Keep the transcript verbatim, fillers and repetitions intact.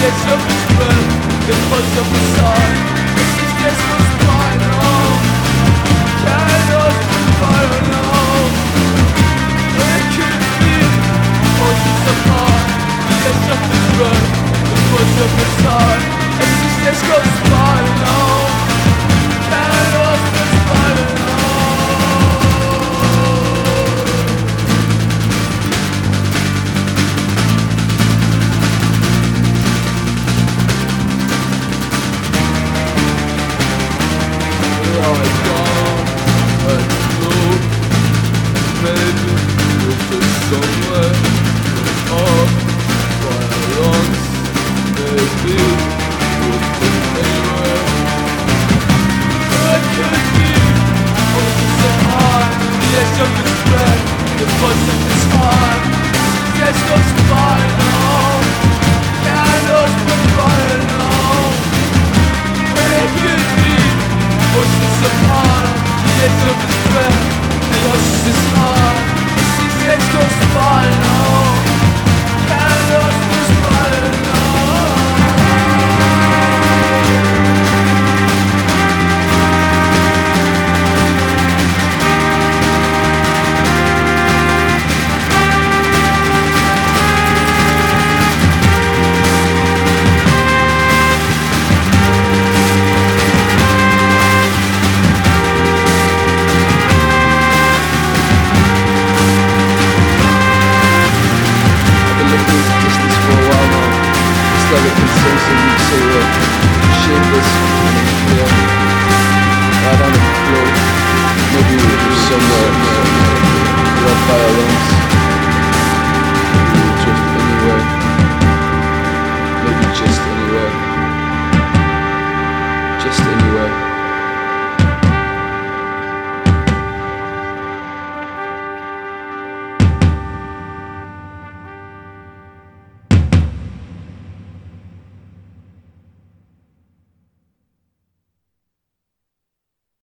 Yes, of his breath, the touch of the sun. His face was final. Shadows was final. It could be oceans apart. Yes, of his breath, the touch of the sun. His face was final. Shadows was final. Somewhere up violence, maybe would be anywhere. I could be oceans apart, the edge of his breath, the buzz of his heart. Yes, those